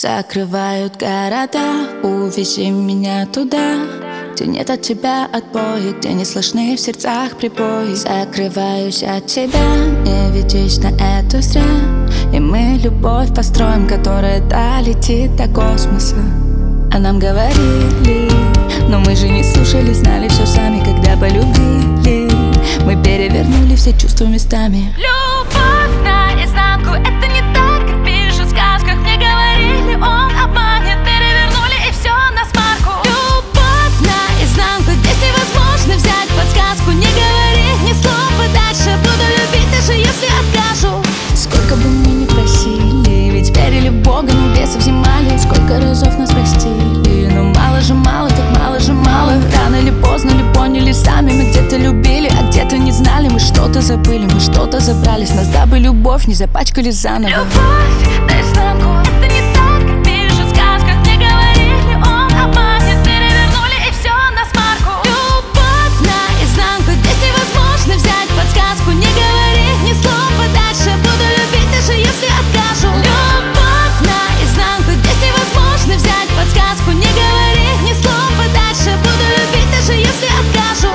Закрывают города, увези меня туда, где нет от тебя отбоя, где не слышны в сердцах прибои. Закрываюсь от тебя, не ведись на это зря, и мы любовь построим, которая долетит до космоса. А нам говорили, но мы же не слушали, знали все сами, когда полюбили. Мы перевернули все чувства местами. Любовь наизнанку, это не так, как пишут в сказках. Мне говорили, он обманет, перевернули и все на смарку. Любовь наизнанку, здесь невозможно взять подсказку. Не говори ни слова дальше, буду любить, даже если откажу. Сколько бы мы ни просили, ведь верили в Бога, но бесов взимали. Сколько разов нас простили, но мало же мало, так мало же мало. Рано или поздно ли поняли сами, мы где-то любили, а где-то не знали. Мы что-то забыли, мы что-то забрались, нас дабы любовь не запачкали заново. Любовь наизнанку, это не так, как пишут в сказках. Мне говорили, он обманет, перевернули и все на смарку. Любовь наизнанку, здесь невозможно взять подсказку. Не говори ни слова дальше, буду любить, даже если откажу. Любовь наизнанку, здесь невозможно взять подсказку. Не говори ни слова дальше, буду любить, даже если откажу.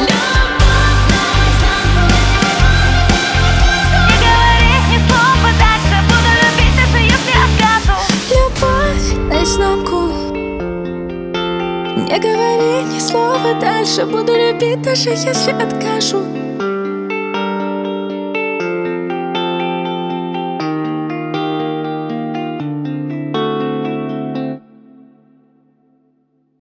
Не говори ни слова дальше, буду любить, даже если откажу.